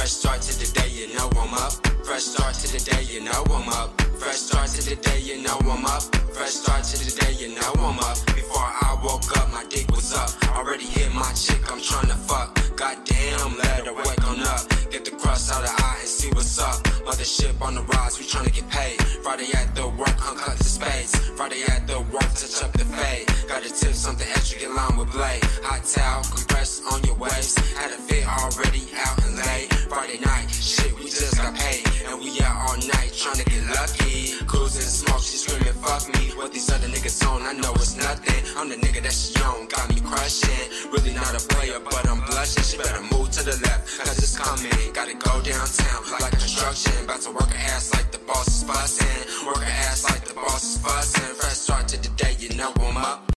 Fresh start to the day, you know I'm up. Fresh start to the day, you know I'm up. Fresh start to the day, you know I'm up. Fresh start to the day, you know I'm up. Before I woke up, my dick was up. Already hit my chick, I'm tryna fuck. Goddamn, let her wake on up. Get the crust out of the eye and see what's up. Mothership on the rise, we tryna get paid. Friday at the work, uncut the spades. Friday at the work, touch up the fade. Got a tip, something extra, get line with blade. Hot towel, compress on your waist. Had a fit already out and late. Friday night, shit, we just got paid. And we out all night, tryna get lucky. Cruising smoke, she screaming, fuck me. What these other niggas on, I know it's nothing. I'm the nigga that she on, got me crushing. Really not a player, but I'm blushing. She better move to the left, cause it's coming. Gotta go downtown, like construction. About to work her ass like the boss is fussing. Work her ass like the boss is fussing. Fresh start to the day, you know I'm up.